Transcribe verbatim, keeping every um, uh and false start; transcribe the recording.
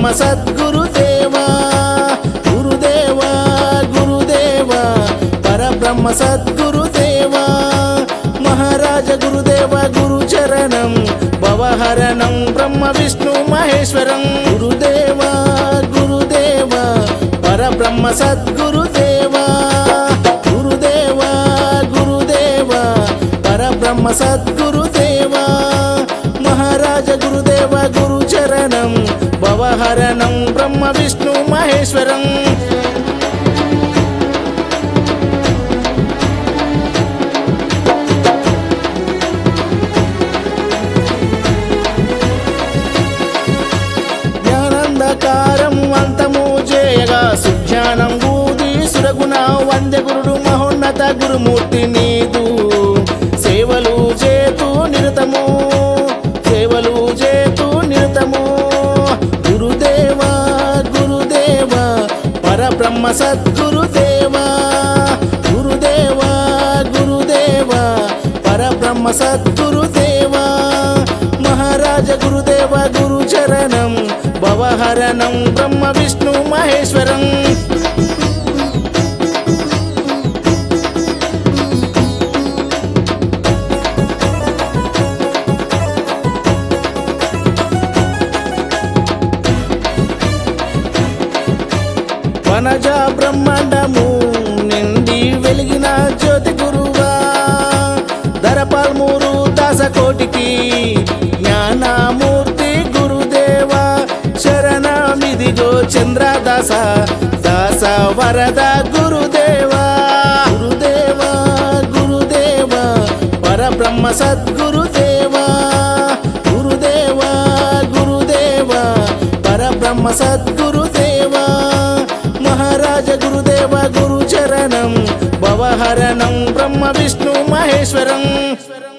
బ్రహ్మ సద్గురుదేవా గురుదేవా గురుదేవా పరబ్రహ్మ సద్గురుదేవా మహారాజ గురుదేవ గురుచరణం భవహరణం బ్రహ్మ విష్ణు మహేశ్వరం గురుదేవా గురుదేవా పరబ్రహ్మ సద్గురుదేవా గురుదేవా గురుదేవా పరబ్రహ్మ సద్గురుదేవా మహారాజ గురుదేవ గురుచరణం భవహరణం బ్రహ్మ విష్ణు మహేశ్వరం జ్ఞానందకారం అంతము చేయగా సుజ్ఞానం ఊది సురగుణ వంద్య గురుడు మహోన్నత గురుమూర్తి నీదు సేవలు చేతు నిరతము సేవలు చేతు నిరతము గురుదేవా గురుదేవా పరబ్రహ్మ సద్గురుదేవా గురుదేవా గురుదేవా పరబ్రహ్మ సద్గురుదేవా మహారాజ గురుదేవ గురుచరణం భవహరణం బ్రహ్మ విష్ణు మహేశ్వరం వనజ బ్రహ్మాండము నిండి వెలిగిన జ్యోతి గురువా ధరపాల్మూరు దాసకోటికి జ్ఞానమూర్తి గురుదేవా శరణమిదిగో చంద్రదాస దాస వరద గురుదేవా గురుదేవా గురుదేవా పరబ్రహ్మ సద్గురుదేవా గురుదేవా గురుదేవా పరబ్రహ్మ సద్గురుదేవా మహారాజ గురుదేవ గురుచరణం భవహరణం బ్రహ్మ విష్ణు మహేశ్వరం